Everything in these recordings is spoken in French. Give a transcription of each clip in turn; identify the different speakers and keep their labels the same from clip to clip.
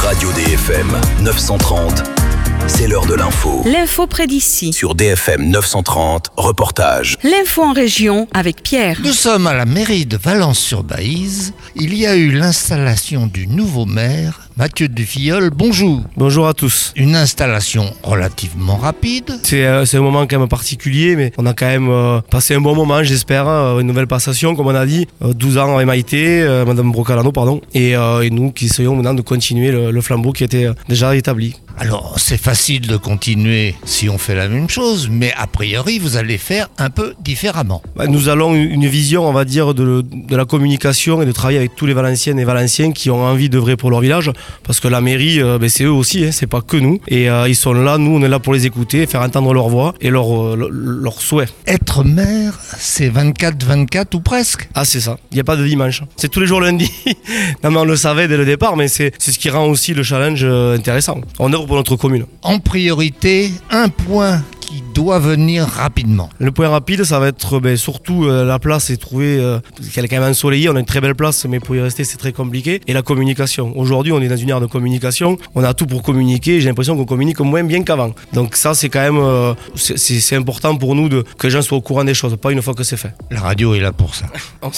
Speaker 1: Radio DFM 930, c'est l'heure de l'info.
Speaker 2: L'info près d'ici.
Speaker 1: Sur DFM 930, reportage.
Speaker 2: L'info en région avec Pierre.
Speaker 3: Nous sommes à la mairie de Valence-sur-Baïse. Il y a eu l'installation du nouveau maire, Mathieu Dufilleul. Bonjour.
Speaker 4: Bonjour à tous.
Speaker 3: Une installation relativement rapide.
Speaker 4: C'est un moment quand même particulier, mais on a quand même passé un bon moment, j'espère. Une nouvelle passation, comme on a dit. 12 ans avec Maïté, Madame Brocalano, pardon. Et nous qui essayons maintenant de continuer le flambeau qui était déjà établi.
Speaker 3: Alors, c'est facile de continuer si on fait la même chose, mais a priori, vous allez faire un peu différemment.
Speaker 4: Nous allons une vision, on va dire, de la communication et de travailler avec tous les Valenciennes et Valenciens qui ont envie d'œuvrer pour leur village, parce que la mairie, c'est eux aussi, c'est pas que nous. Et ils sont là, nous, on est là pour les écouter, faire entendre leur voix et leurs souhaits.
Speaker 3: Être maire, c'est 24-24 ou presque.
Speaker 4: Ah, c'est ça. Il n'y a pas de dimanche. C'est tous les jours lundi. Non, mais on le savait dès le départ, mais c'est ce qui rend aussi le challenge intéressant. On œuvre pour notre commune.
Speaker 3: En priorité, un point qui doit venir rapidement.
Speaker 4: Le point rapide, ça va être surtout la place et trouver qu'elle est quand même ensoleillée. On a une très belle place, mais pour y rester, c'est très compliqué. Et la communication. Aujourd'hui, on est dans une ère de communication. On a tout pour communiquer. J'ai l'impression qu'on communique moins bien qu'avant. Donc ça, c'est quand même c'est important pour nous que les gens soient au courant des choses, pas une fois que c'est fait.
Speaker 3: La radio est là pour ça.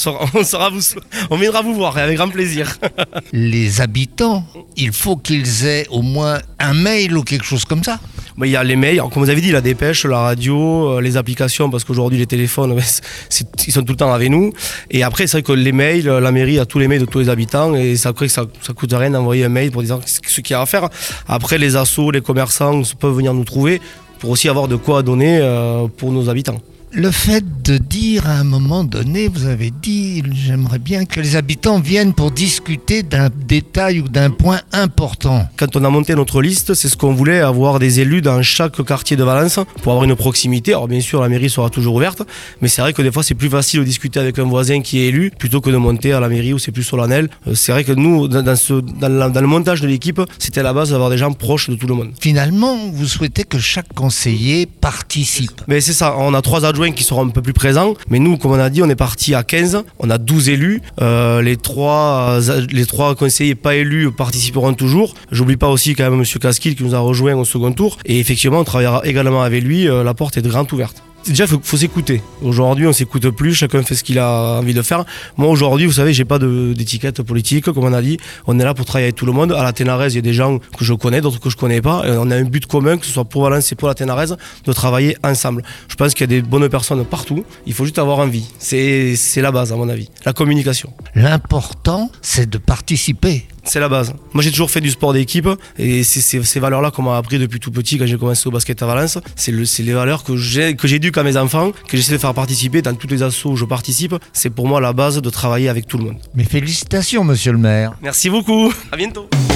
Speaker 4: On viendra vous voir avec grand plaisir.
Speaker 3: Les habitants, il faut qu'ils aient au moins un mail ou quelque chose comme ça.
Speaker 4: Il y a les mails, alors, comme vous avez dit, la dépêche, la radio, les applications, parce qu'aujourd'hui les téléphones, ils sont tout le temps avec nous. Et après, c'est vrai que les mails, la mairie a tous les mails de tous les habitants, et ça coûte rien d'envoyer un mail pour dire ce qu'il y a à faire. Après, les assos, les commerçants peuvent venir nous trouver pour aussi avoir de quoi donner pour nos habitants.
Speaker 3: Le fait de dire à un moment donné, vous avez dit, j'aimerais bien que les habitants viennent pour discuter d'un détail ou d'un point important.
Speaker 4: Quand on a monté notre liste, c'est ce qu'on voulait, avoir des élus dans chaque quartier de Valence pour avoir une proximité. Alors bien sûr, la mairie sera toujours ouverte, mais c'est vrai que des fois, c'est plus facile de discuter avec un voisin qui est élu plutôt que de monter à la mairie où c'est plus solennel. C'est vrai que nous, dans le montage de l'équipe, c'était à la base d'avoir des gens proches de tout le monde.
Speaker 3: Finalement, vous souhaitez que chaque conseiller participe.
Speaker 4: Mais c'est ça, on a 3 adjoints qui seront un peu plus présents, mais nous, comme on a dit, on est parti à 15, on a 12 élus, les trois conseillers pas élus participeront toujours. J'oublie pas aussi quand même M. Casquil qui nous a rejoint au second tour, et effectivement on travaillera également avec lui, la porte est grande ouverte. Déjà, il faut s'écouter. Aujourd'hui, on s'écoute plus, chacun fait ce qu'il a envie de faire. Moi, aujourd'hui, vous savez, j'ai pas d'étiquette politique, comme on a dit. On est là pour travailler avec tout le monde. À la Ténarèse, il y a des gens que je connais, d'autres que je connais pas. Et on a un but commun, que ce soit pour Valence et pour la Ténarèse, de travailler ensemble. Je pense qu'il y a des bonnes personnes partout. Il faut juste avoir envie. C'est la base, à mon avis. La communication.
Speaker 3: L'important, c'est de participer.
Speaker 4: C'est la base. Moi, j'ai toujours fait du sport d'équipe et c'est ces valeurs-là qu'on m'a appris depuis tout petit quand j'ai commencé au basket à Valence. C'est les valeurs que j'éduque à mes enfants, que j'essaie de faire participer dans tous les assos où je participe. C'est pour moi la base de travailler avec tout le monde.
Speaker 3: Mais félicitations, monsieur le maire.
Speaker 4: Merci beaucoup. À bientôt.